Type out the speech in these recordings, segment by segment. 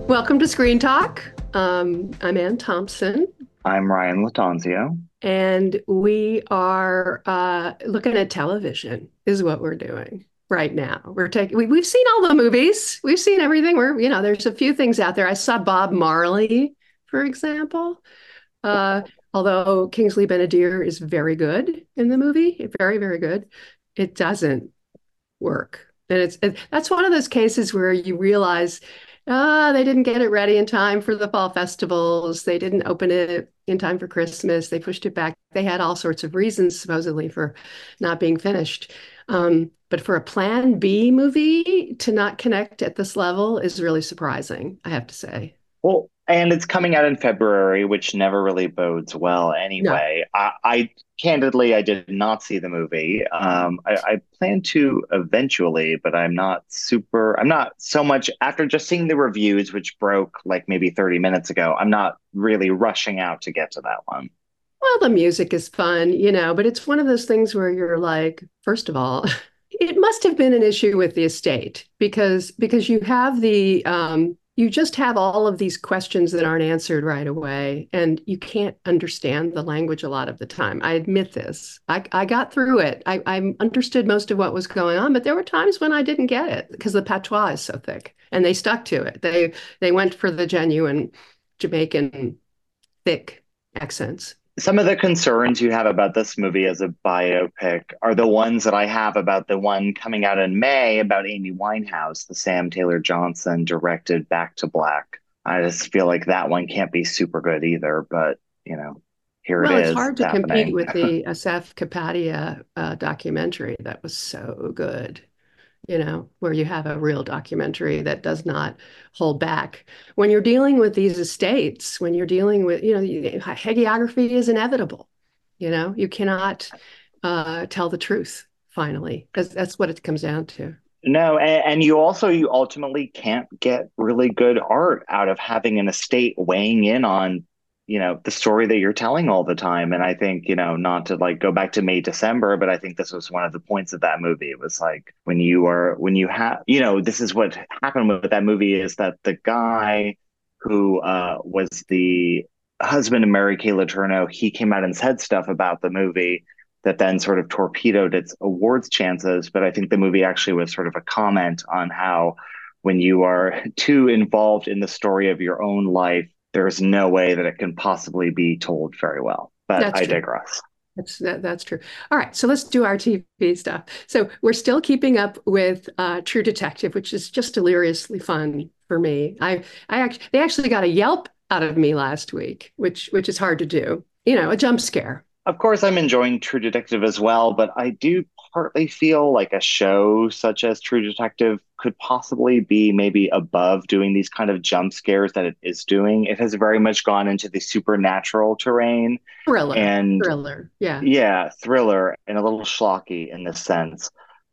Welcome to Screen Talk. I'm Ann Thompson, I'm Ryan Latanzio. and we are looking at television, is what we're doing right now. We've seen all the movies, we've seen everything. There's a few things out there. I saw Bob Marley, for example. Uh, Although Kingsley Ben-Adir is very good in the movie, very, very good, it doesn't work. And that's one of those cases where you realize, they didn't get it ready in time for the fall festivals. They didn't open it in time for Christmas. They pushed it back. They had all sorts of reasons, supposedly, for not being finished. But for a Plan B movie to not connect at this level is really surprising, I have to say. Well, and it's coming out in February, which never really bodes well No. anyway. I candidly, I did not see the movie. I plan to eventually, but I'm not so much after just seeing the reviews, which broke like maybe 30 minutes ago. I'm not really rushing out to get to that one. Well, the music is fun, but it's one of those things where you're like, first of all, it must have been an issue with the estate because you just have all of these questions that aren't answered right away, and you can't understand the language a lot of the time. I admit this. I got through it. I understood most of what was going on, but there were times when I didn't get it because the patois is so thick, and they stuck to it. They went for the genuine Jamaican thick accents. Some of the concerns you have about this movie as a biopic are the ones that I have about the one coming out in May about Amy Winehouse, the Sam Taylor Johnson directed Back to Black. I just feel like that one can't be super good either, but here it Well, it's is. hard It's to compete happening. with the Asaf Kapadia documentary that was so good, where you have a real documentary that does not hold back. When you're dealing with these estates, when you're dealing with, hagiography is inevitable. You cannot tell the truth, finally. That's what it comes down to. No, and you ultimately can't get really good art out of having an estate weighing in on, the story that you're telling all the time. And I think, not to like go back to May, December, but I think this was one of the points of that movie. It was like when you have, this is what happened with that movie is that the guy who was the husband of Mary Kay Letourneau, he came out and said stuff about the movie that then sort of torpedoed its awards chances. But I think the movie actually was sort of a comment on how when you are too involved in the story of your own life, there's no way that it can possibly be told very well. But That's I true. digress. That's true. All right, so let's do our TV stuff. So we're still keeping up with True Detective, which is just deliriously fun for me. They actually got a Yelp out of me last week, which is hard to do. A jump scare. Of course, I'm enjoying True Detective as well, but I do partly feel like a show such as True Detective could possibly be maybe above doing these kind of jump scares that it is doing. It has very much gone into the supernatural terrain Thriller, and thriller. Yeah. yeah, thriller and a little schlocky in this sense.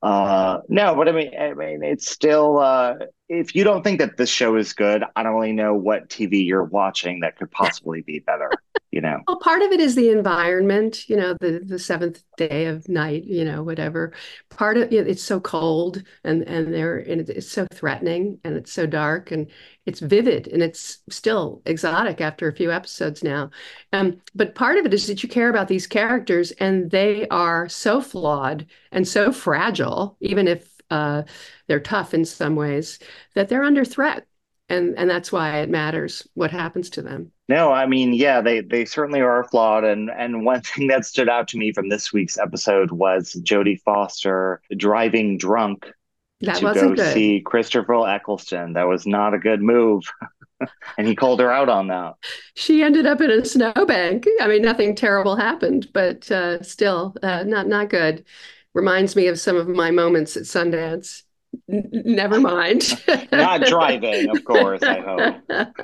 No, but I mean, it's still. If you don't think that this show is good, I don't really know what TV you're watching that could possibly be better. You know. Well, part of it is the environment, the seventh day of night, whatever. Part of it, it's so cold and it's so threatening and it's so dark and it's vivid and it's still exotic after a few episodes now. But part of it is that you care about these characters and they are so flawed and so fragile, even if they're tough in some ways, that they're under threat. And that's why it matters what happens to them. No, I mean, yeah, they certainly are flawed, and one thing that stood out to me from this week's episode was Jodie Foster driving drunk That to wasn't go good. see Christopher Eccleston. That was not a good move, and he called her out on that. She ended up in a snowbank. I mean, nothing terrible happened, but still, not good. Reminds me of some of my moments at Sundance. Never mind. Not driving, of course, I hope.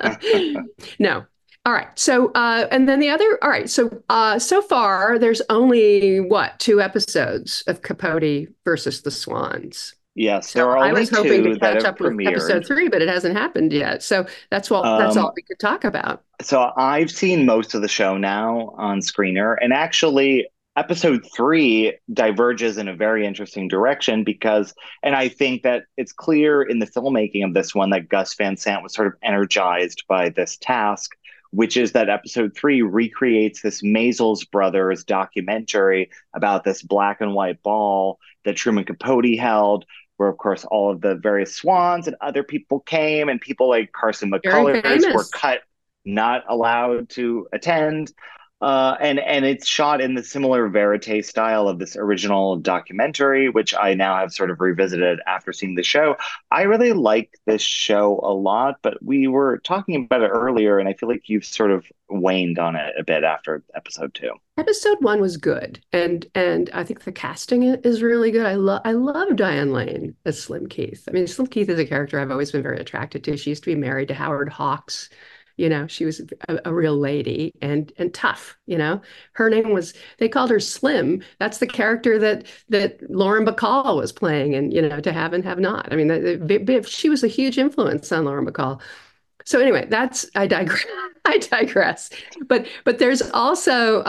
No. All right. So, and then the other, all right. So far, there's only what, two episodes of Capote versus the Swans. Yes, So there are I only was hoping to two that catch have up with episode premiered. three, but it hasn't happened yet. So that's Um, all we could talk about. so I've seen most of the show now on Screener, and actually, episode three diverges in a very interesting direction because, and I think that it's clear in the filmmaking of this one that Gus Van Sant was sort of energized by this task, which is that episode three recreates this Maisels Brothers documentary about this black and white ball that Truman Capote held, where of course all of the various swans and other people came, and people like Carson Very McCullers were famous. cut, not allowed to attend. And it's shot in the similar verite style of this original documentary, which I now have sort of revisited after seeing the show. I really like this show a lot, but we were talking about it earlier, and I feel like you've sort of waned on it a bit after episode two. Episode one was good, and I think the casting is really good. I love Diane Lane as Slim Keith. I mean, Slim Keith is a character I've always been very attracted to. She used to be married to Howard Hawks. She was a real lady and tough. Her name was they called her Slim. That's the character that Lauren Bacall was playing, and To Have and Have Not. I mean, she was a huge influence on Lauren Bacall. So anyway, that's I digress. I digress. But there's also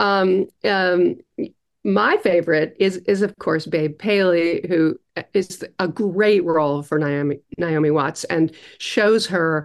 my favorite is of course Babe Paley, who is a great role for Naomi Watts and shows her.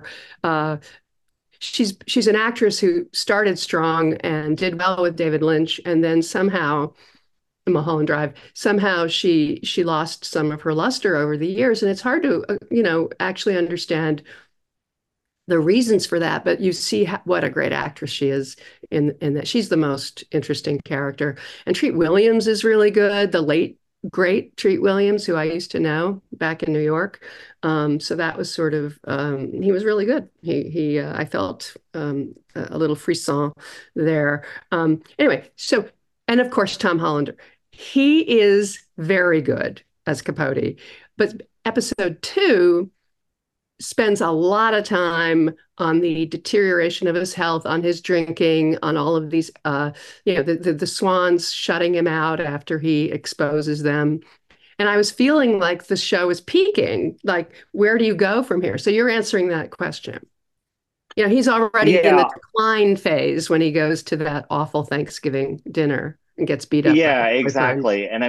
She's an actress who started strong and did well with David Lynch, and then somehow Mulholland Drive. Somehow she lost some of her luster over the years, and it's hard to actually understand the reasons for that, but you see what a great actress she is in that she's the most interesting character. And Treat Williams is really good. The late great Treat Williams, who I used to know back in New York. So that was sort of he was really good. He I felt a little frisson there. Anyway, so and of course Tom Hollander, he is very good as Capote, but episode two spends a lot of time on the deterioration of his health, on his drinking, on all of these, the swans shutting him out after he exposes them. And I was feeling like the show is peaking. Like, where do you go from here? So you're answering that question. He's already in the Yeah, decline phase when he goes to that awful Thanksgiving dinner and gets beat up by yeah, his boyfriend. exactly. And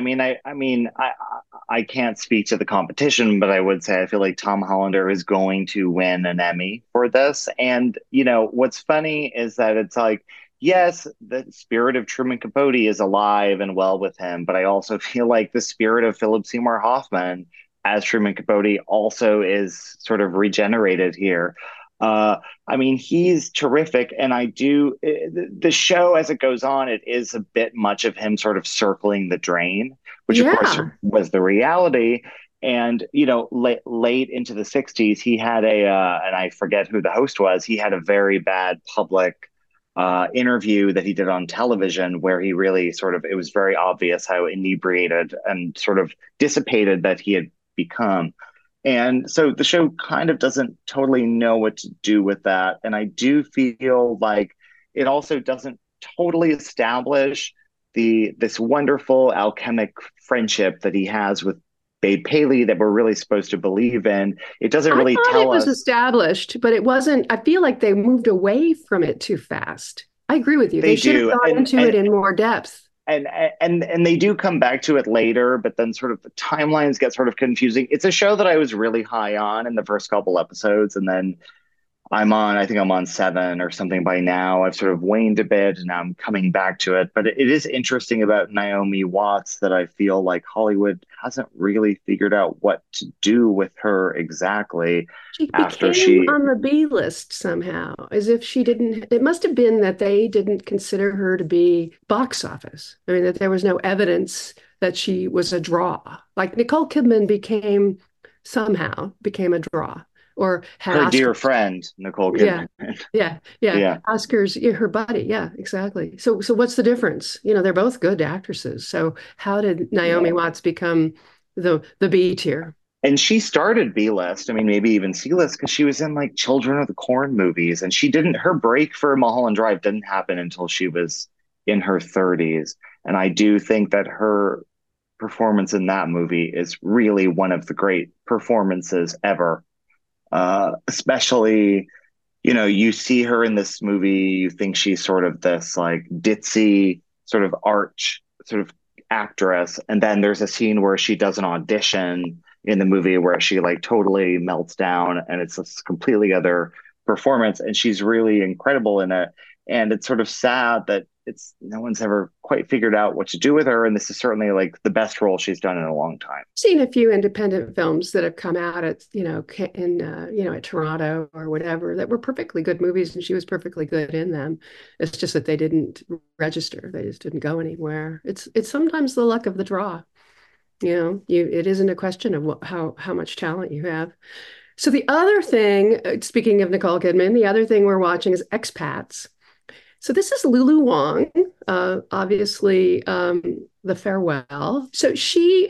I can't speak to the competition, but I would say I feel like Tom Hollander is going to win an Emmy for this. And what's funny is that it's like, yes, the spirit of Truman Capote is alive and well with him, but I also feel like the spirit of Philip Seymour Hoffman as Truman Capote also is sort of regenerated here. I mean, he's terrific, and the show as it goes on, it is a bit much of him sort of circling the drain, which of course Yeah. was the reality. And late into the '60s, he had and I forget who the host was. He had a very bad public interview that he did on television, where he really sort of it was very obvious how inebriated and sort of dissipated that he had become. And so the show kind of doesn't totally know what to do with that. And I do feel like it also doesn't totally establish the this wonderful alchemic friendship that he has with Babe Paley that we're really supposed to believe in. It doesn't I really thought tell it was us. established, but it wasn't. I feel like they moved away from it too fast. I agree with you. They They should have do, gone into it in more depth. and and they do come back to it later, but then sort of the timelines get sort of confusing. It's a show that I was really high on in the first couple episodes, and then I think I'm on seven or something by now. I've sort of waned a bit and now I'm coming back to it. But it is interesting about Naomi Watts that I feel like Hollywood hasn't really figured out what to do with her exactly She after became she. on the B list somehow, as if she didn't. It must have been that they didn't consider her to be box office. I mean, that there was no evidence that she was a draw. Like Nicole Kidman became a draw or had Her Oscar. dear friend, Nicole Yeah, Kidman. yeah, yeah. Yeah. Oscars, yeah, her buddy. Yeah, exactly. So what's the difference? They're both good actresses. So how did Naomi Yeah. Watts become the B tier? And she started B list, I mean, maybe even C list, because she was in like Children of the Corn movies. And her break for Mulholland Drive didn't happen until she was in her 30s. And I do think that her performance in that movie is really one of the great performances ever. Especially, you see her in this movie, you think she's sort of this like ditzy, sort of arch sort of actress. And then there's a scene where she does an audition in the movie where she like totally melts down, and it's this completely other performance, and she's really incredible in it. And it's sort of sad that it's no one's ever quite figured out what to do with her. And this is certainly like the best role she's done in a long time. Seen a few independent films that have come out at, in, at Toronto or whatever that were perfectly good movies, and she was perfectly good in them. It's just that they didn't register. They just didn't go anywhere. It's sometimes the luck of the draw. It isn't a question of how much talent you have. So the other thing, speaking of Nicole Kidman, the other thing we're watching is Expats. So this is Lulu Wang, obviously The Farewell. So she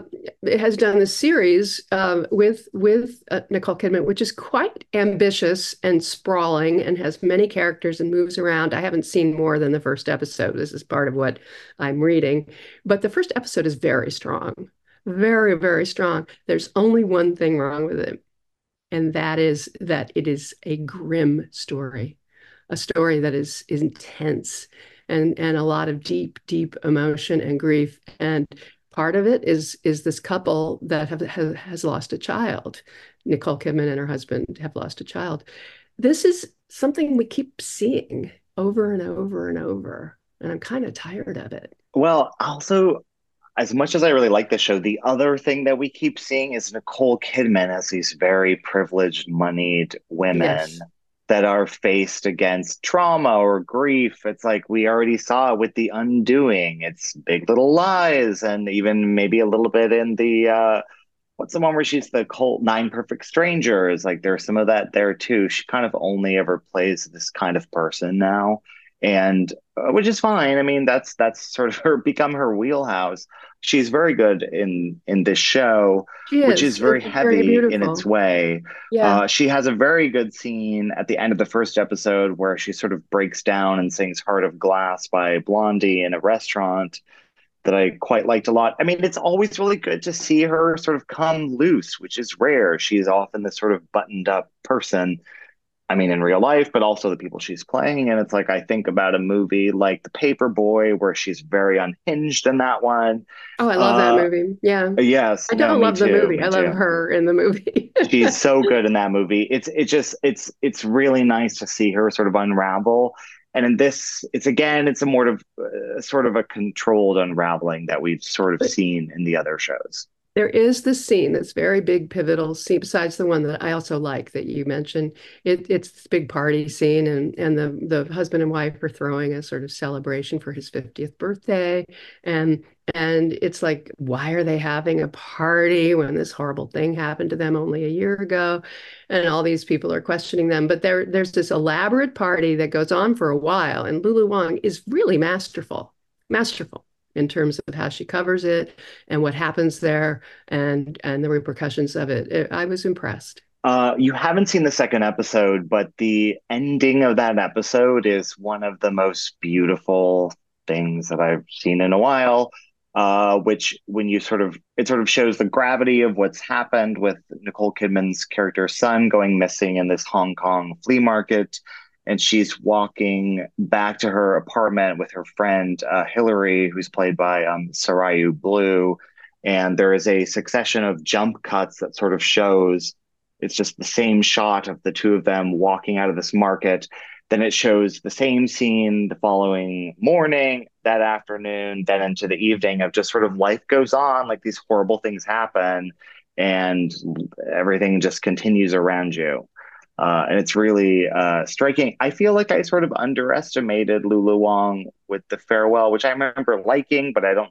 has done this series with Nicole Kidman, which is quite ambitious and sprawling and has many characters and moves around. I haven't seen more than the first episode. This is part of what I'm reading. But the first episode is very strong, very, very strong. There's only one thing wrong with it, and that is that it is a grim story, a story that is intense and a lot of deep, deep emotion and grief. And part of it is this couple that has lost a child. Nicole Kidman and her husband have lost a child. This is something we keep seeing over and over and over, and I'm kind of tired of it. Well, also, as much as I really like the show, the other thing that we keep seeing is Nicole Kidman as these very privileged, moneyed women Yes. that are faced against trauma or grief. It's like we already saw with The Undoing. It's Big Little Lies, and even maybe a little bit in the what's the one where she's the cult Nine Perfect Strangers? Like there's some of that there too. She kind of only ever plays this kind of person now, and which is fine. I mean, that's sort of her become her wheelhouse. She's very good in this show, She which is is. very It's very heavy in its beautiful. way. Yeah. She has a very good scene at the end of the first episode where she sort of breaks down and sings "Heart of Glass" by Blondie in a restaurant that I quite liked a lot. I mean, it's always really good to see her sort of come loose, which is rare. She's often this sort of buttoned up person. I mean, in real life, but also the people she's playing. And it's like, I think about a movie like The Paperboy, where she's very unhinged in that one. Oh, I love that Uh, movie. Yeah. yes, I no, don't me love the too, movie. me I love too. her in the movie. She's so good in that movie. It's really nice to see her sort of unravel. And in this, it's again, it's a more of sort of a controlled unraveling that we've sort of But seen in the other shows. there is this scene that's very big, pivotal scene, besides the one that I also like that you mentioned. It's this big party scene, and the husband and wife are throwing a sort of celebration for his 50th birthday. And and it's like, why are they having a party when this horrible thing happened to them only a year ago? And all these people are questioning them. But there's this elaborate party that goes on for a while, and Lulu Wang is really masterful, masterful in terms of how she covers it and what happens there and the repercussions of it. I was impressed. You haven't seen the second episode, but the ending of that episode is one of the most beautiful things that I've seen in a while. Which, when you sort of, it sort of shows the gravity of what's happened with Nicole Kidman's character's son going missing in this Hong Kong flea market. And she's walking back to her apartment with her friend Hillary, who's played by Sarayu Blue. And there is a succession of jump cuts that sort of shows it's just the same shot of the two of them walking out of this market. Then it shows the same scene the following morning, that afternoon, then into the evening of just sort of life goes on, like these horrible things happen, and everything just continues around you. And it's really striking. I feel like I sort of underestimated Lulu Wang with The Farewell, which I remember liking, but I don't.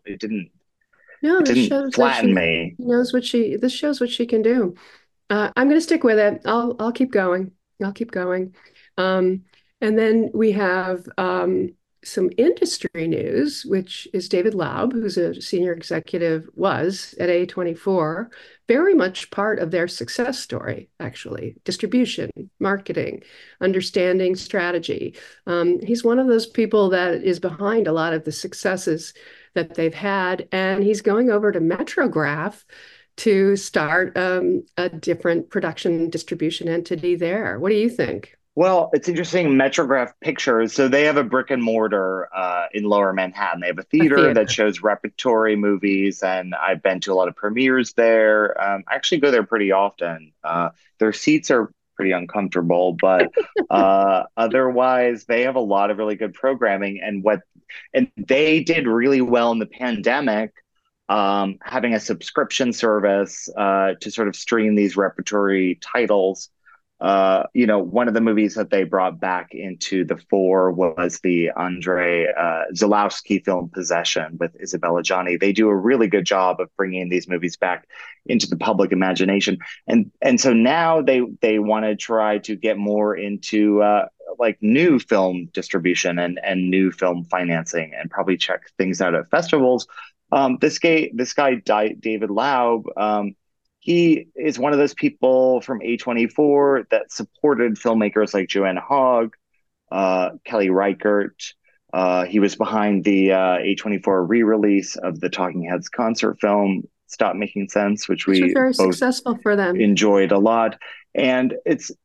No, It this didn't shows that flatten me. this shows what she can do. I'm going to stick with it. I'll keep going. I'll keep going. Um, and then we have some industry news, which is David Laub, who's a senior executive, was at A24, very much part of their success story, actually. Distribution, marketing, understanding strategy. He's one of those people that is behind a lot of the successes that they've had, and he's going over to Metrograph to start a different production distribution entity there. What do you think? Well, it's interesting. Metrograph Pictures, so they have a brick and mortar in Lower Manhattan. They have a A theater that theater. shows repertory movies, and I've been to a lot of premieres there. I actually go there pretty often. Their seats are pretty uncomfortable, but otherwise, they have a lot of really good programming. And they did really well in the pandemic, having a subscription service to sort of stream these repertory titles. One of the movies that they brought back into the fore was the Andrei Zulawski film Possession with Isabella Gianni. They do a really good job of bringing these movies back into the public imagination, and so now they want to try to get more into like new film distribution and new film financing, and probably check things out at festivals. This guy, David Laub. He is one of those people from A24 that supported filmmakers like Joanna Hogg, Kelly Reichardt. He was behind the A24 re-release of the Talking Heads concert film Stop Making Sense, which Which was we very both successful for them. enjoyed a lot. And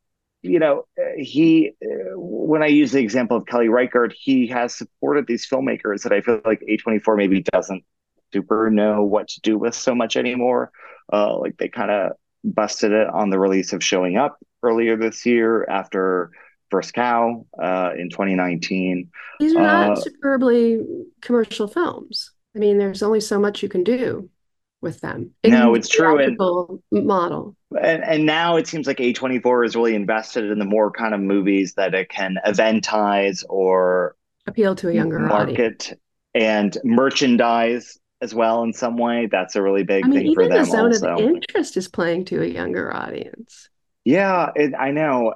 when I use the example of Kelly Reichardt, he has supported these filmmakers that I feel like A24 maybe doesn't super know what to do with so much anymore. Like they kind of busted it on the release of Showing Up earlier this year after First Cow in 2019. These are not Uh, superbly commercial films. I mean, there's only so much you can do with them no, in it's true. theatrical model. And now it seems like A24 is really invested in the more kind of movies that it can eventize or Appeal to a younger audience. market and merchandise as well in some way. That's a really I big mean, thing for even the them zone of also. interest is playing to a younger audience. Yeah, I know,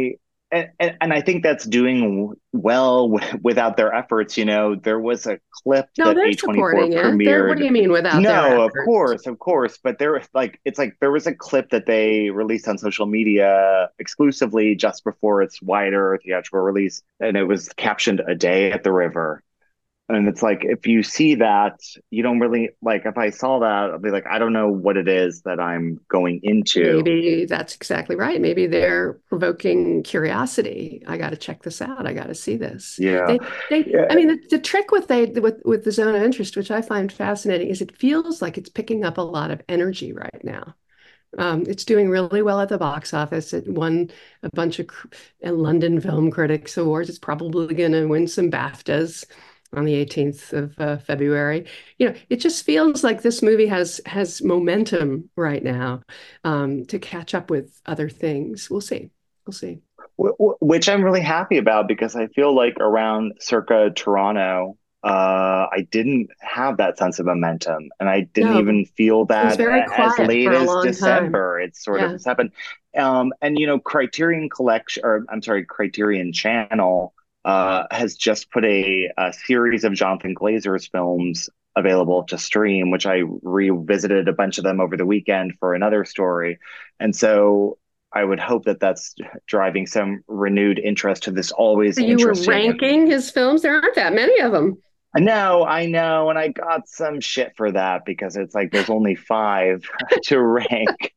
and I think that's doing well without their efforts. There was a clip No, that they're A24 supporting it. They're, what do premiered. you mean without their No, efforts? of course, but there was a clip that they released on social media exclusively just before its wider theatrical release, and it was captioned "A Day at the River." And it's like, if you see that, you don't really like, if I saw that, I'll be like, I don't know what it is that I'm going into. Maybe that's exactly right. Maybe they're provoking curiosity. I got to check this out. I got to see this. Yeah. I Yeah. mean, the trick with the zone of interest, which I find fascinating, is it feels like it's picking up a lot of energy right now. It's doing really well at the box office. It won a bunch of London Film Critics Awards. It's probably going to win some BAFTAs on the 18th of February. It just feels like this movie has momentum right now to catch up with other things. We'll see. We'll see. Which I'm really happy about because I feel like around circa Toronto, I didn't have that sense of momentum, and I didn't No, even feel it was that very as quiet late for a as long time. December. It sort of Yeah. has happened, and Criterion Collection, or I'm sorry, Criterion Channel, has just put a series of Jonathan Glazer's films available to stream, which I revisited a bunch of them over the weekend for another story, and so I would hope that that's driving some renewed interest to this always So you were interesting. ranking his films. There aren't that many of them. I know, and I got some shit for that because it's like there's only five to rank,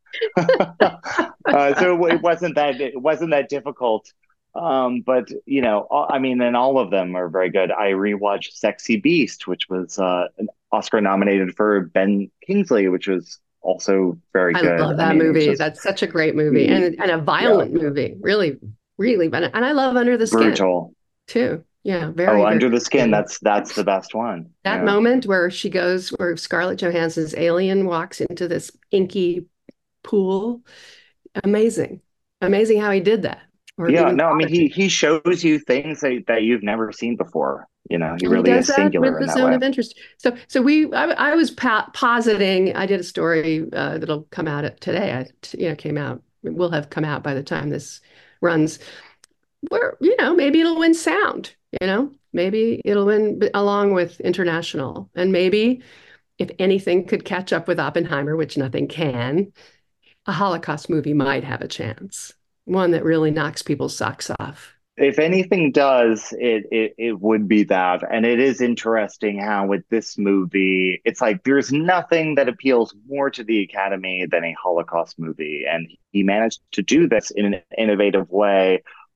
so it wasn't that difficult. But I mean, and all of them are very good. I rewatched Sexy Beast, which was an Oscar nominated for Ben Kingsley, which was also very I good. love I that mean, it's movie. just That's such a great movie and a yeah, violent movie. Really, really. And I love Under the Skin brutal. too. Yeah, Oh, very, very Under the Skin, good. that's the best one. That Yeah. moment where Scarlett Johansson's alien walks into this inky pool, amazing. Amazing how he did that or Yeah, even no, I mean thought of it. he shows you things that you've never seen before. He And he really does is that with singular in the that zone way. of interest. I was positing. I did a story that'll come out today. Came out. It will have come out by the time this runs. Where maybe it'll win sound. Maybe it'll win along with international, and maybe if anything could catch up with Oppenheimer, which nothing can, a Holocaust movie might have a chance. One that really knocks people's socks off. If anything does, it would be that. And it is interesting how with this movie, it's like there's nothing that appeals more to the Academy than a Holocaust movie. And he managed to do this in an innovative way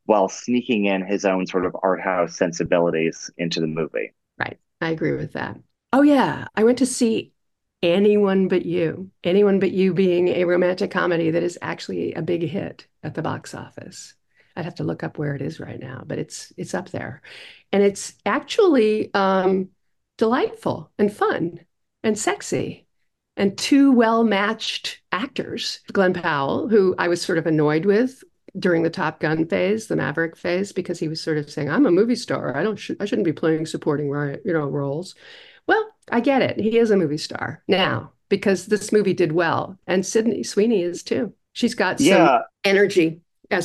while sneaking in his own sort of art house sensibilities into the movie. Right. I agree with that. Oh yeah, I went to see Anyone But You. Anyone But You being a romantic comedy that is actually a big hit at the box office. I'd have to look up where it is right now, but it's up there. And it's actually delightful and fun and sexy and two well-matched actors. Glenn Powell, who I was sort of annoyed with during the Top Gun phase, the Maverick phase, because he was sort of saying, "I'm a movie star. I shouldn't be playing supporting roles." Well, I get it. He is a movie star now because this movie did well, and Sydney Sweeney is too. She's got some Yeah, energy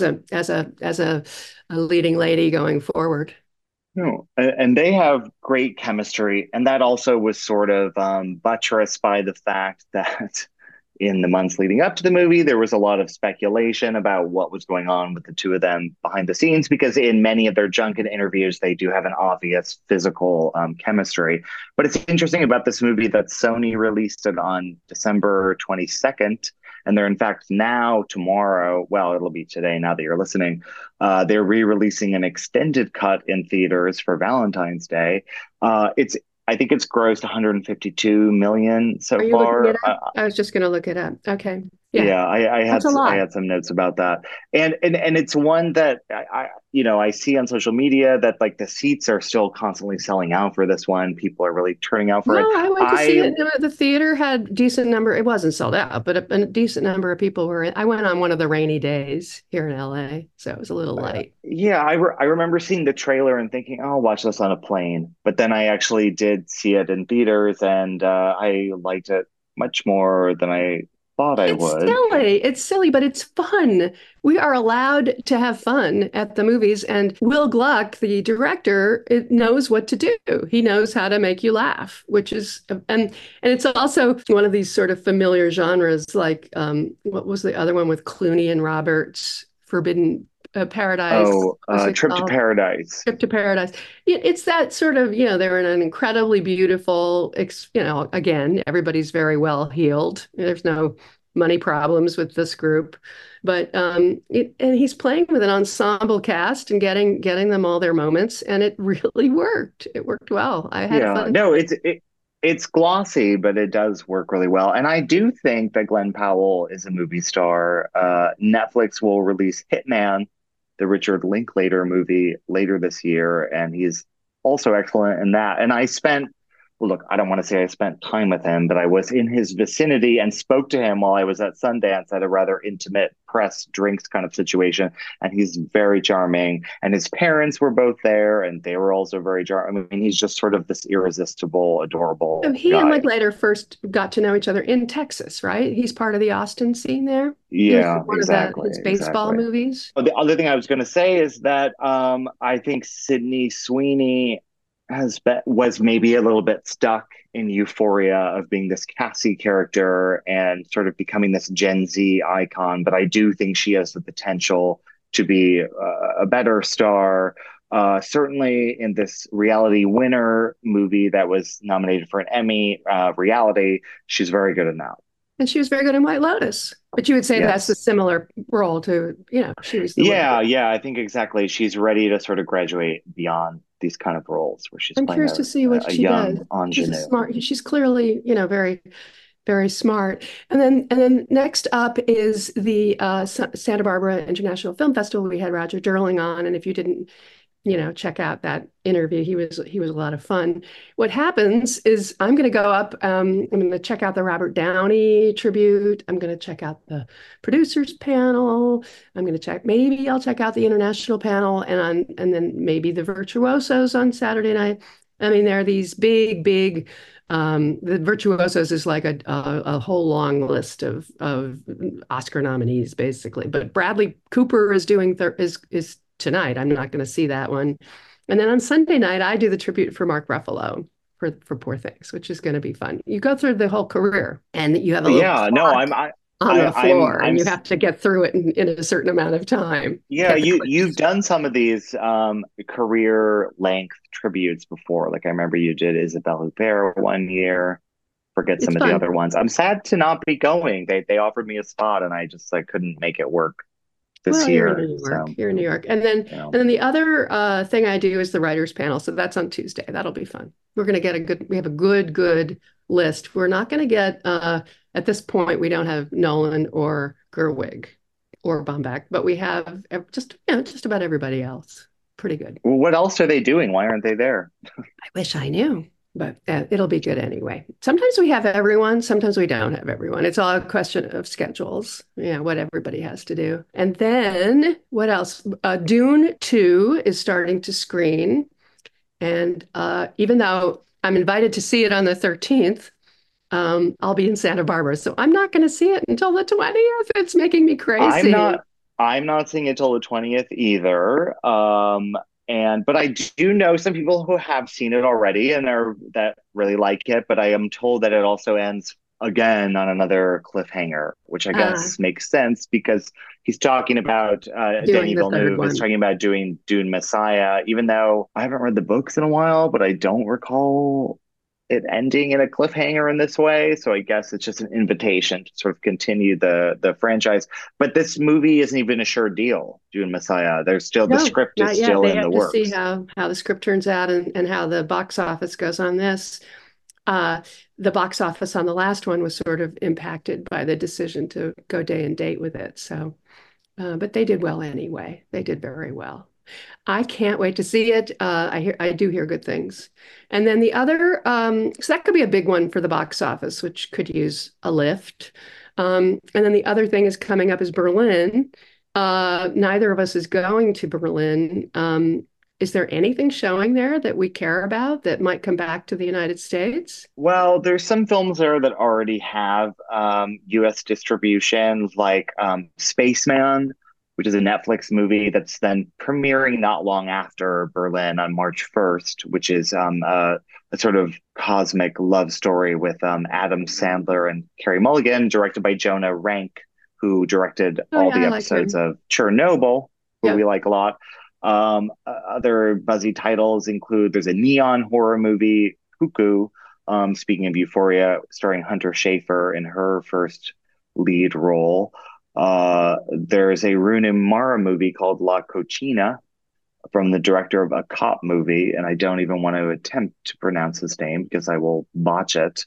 as a leading lady going forward. no, and they have great chemistry, and that also was sort of buttressed by the fact that in the months leading up to the movie, there was a lot of speculation about what was going on with the two of them behind the scenes, because in many of their junket interviews, they do have an obvious physical chemistry. But it's interesting about this movie that Sony released it on December 22nd. And they're in fact now, tomorrow, well, it'll be today now that you're listening, they're re-releasing an extended cut in theaters for Valentine's Day. It's I think it's grossed 152 million Are so you looking it far. up? I was just going to look it up. Okay. Yeah, Yeah, that's a I lot. had some notes about that, and it's one that I see on social media that like the seats are still constantly selling out for this one. People are really turning out for No, it. I went to see I it. The theater had decent number. It wasn't sold out, but a decent number of people were in. I went on one of the rainy days here in LA, so it was a little light. Yeah, I remember seeing the trailer and thinking, oh, I'll watch this on a plane. But then I actually did see it in theaters, and I liked it much more than I thought I It's would. silly. It's silly, but it's fun. We are allowed to have fun at the movies, and Will Gluck, the director, it knows what to do. He knows how to make you laugh, which is and it's also one of these sort of familiar genres, like what was the other one with Clooney and Roberts, Forbidden Paradise? Oh, What was it Trip to called? Paradise. Trip to Paradise. It's that sort of, they're in an incredibly beautiful, again, everybody's very well heeled. There's no money problems with this group, but and he's playing with an ensemble cast and getting them all their moments, and it really worked. It worked well. I had a Yeah, fun no, time. it's glossy, but it does work really well. And I do think that Glenn Powell is a movie star. Netflix will release Hitman, the Richard Linklater movie, later this year, and he's also excellent in that. And well, look, I don't want to say I spent time with him, but I was in his vicinity and spoke to him while I was at Sundance at a rather intimate press drinks kind of situation. And he's very charming. And his parents were both there, and they were also very charming. I mean, he's just sort of this irresistible, So adorable he and guy. Linklater first got to know each other in Texas, right? He's part of the Austin scene there. He was in Yeah, one of exactly, his baseball exactly. movies. The other thing I was going to say is that I think Sydney Sweeney was maybe a little bit stuck in euphoria of being this Cassie character and sort of becoming this Gen Z icon. But I do think she has the potential to be a better star. Certainly in this Reality Winner movie that was nominated for an Emmy, Reality, she's very good in that. And she was very good in White Lotus. But you would say that's a Yes. similar role to, she was the lead. Yeah, yeah, I think exactly. She's ready to sort of graduate beyond these kind of roles where she's I'm playing curious to see what a she does. young She's a ingenue. smart, she's clearly, very, very smart. And then next up is the Santa Barbara International Film Festival. We had Roger Derling on, and if you didn't check out that interview. He was a lot of fun. What happens is I'm going to go up. I'm going to check out the Robert Downey tribute. I'm going to check out the producers panel. I'm going to maybe I'll check out the international panel, and then maybe the virtuosos on Saturday night. I mean, there are these big, big. The virtuosos is like a whole long list of Oscar nominees, basically. But Bradley Cooper is doing is tonight. I'm not going to see that one. And then on Sunday night, I do the tribute for Mark Ruffalo for Poor Things, which is going to be fun. You go through the whole career, and you have a little Yeah, no, clock on the floor, I'm and you have to get through it in a certain amount of time. yeah, Get the you've clips. done some of these career length tributes before. Like I remember you did Isabelle Huppert one year. Forget It's some of the fun. other ones. I'm sad to not be going. They offered me a spot and I just like couldn't make it work. this Well, you're in year. New York. So, You're in New York. And then you know. the other thing I do is the writers panel. So that's on Tuesday. That'll be fun. We're going to get we have a good list. We're not going to get at this point we don't have Nolan or Gerwig or Baumbach, but we have just about everybody else. Pretty good. Well, what else are they doing? Why aren't they there? I wish I knew, but it'll be good anyway. Sometimes we have everyone, sometimes we don't have everyone. It's all a question of schedules, what everybody has to do. And then what else? Dune 2 is starting to screen. And even though I'm invited to see it on the 13th, I'll be in Santa Barbara. So I'm not going to see it until the 20th. It's making me I'm crazy. not I'm not seeing it till the 20th either. And but I do know some people who have seen it already and are that really like it, but I am told that it also ends again on another cliffhanger, which I Uh, guess makes sense because he's talking about Doing Denis the third Villeneuve is one. talking about doing Dune Messiah, even though I haven't read the books in a while, but I don't recall it ending in a cliffhanger in this way. So I guess it's just an invitation to sort of continue the franchise. But this movie isn't even a sure deal, Dune Messiah. There's still the No, script is not yet. still They in the have to see works. how the script turns out and how the box office goes on this. Uh, the box office on the last one was sort of impacted by the decision to go day and date with it. So, but they did well anyway. They did very well. I can't wait to see it. I do hear good things. And then the other, so that could be a big one for the box office, which could use a lift. And then the other thing is coming up is Berlin. Neither of us is going to Berlin. Is there anything showing there that we care about that might come back to the United States? Well, there's some films there that already have US distribution, like Spaceman, which is a Netflix movie that's then premiering not long after Berlin on March 1st, which is a sort of cosmic love story with Adam Sandler and Carey Mulligan, directed by Jonah Rank, who directed Oh all yeah, the I like episodes him. of Chernobyl, who we Yep. like a lot. Other buzzy titles include there's a neon horror movie, Cuckoo, speaking of Euphoria, starring Hunter Schafer in her first lead role. There's a Rooney Mara movie called La Cochina from the director of a cop movie, and I don't even want to attempt to pronounce his name because I will botch it.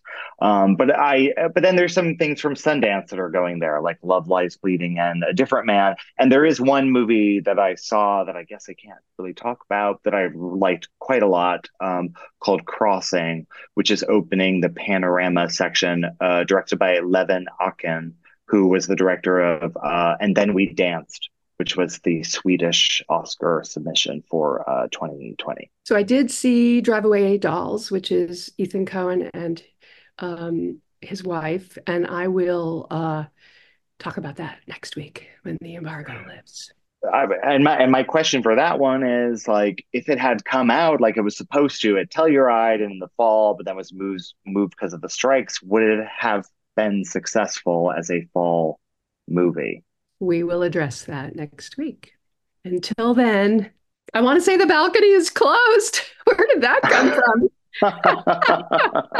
But then there's some things from Sundance that are going there, like Love Lies Bleeding and A Different Man. And there is one movie that I saw that I guess I can't really talk about that I liked quite a lot, called Crossing, which is opening the Panorama section, directed by Levin Akin, who was the director of And Then We Danced, which was the Swedish Oscar submission for 2020. So I did see Drive Away Dolls, which is Ethan Cohen and his wife, and I will talk about that next week when the embargo lifts. And my question for that one is like, if it had come out like it was supposed to at Telluride in the fall, but then was moved because of the strikes, would it have been successful as a fall movie? We will address that next week. Until then, I want to say the balcony is closed. Where did that come from?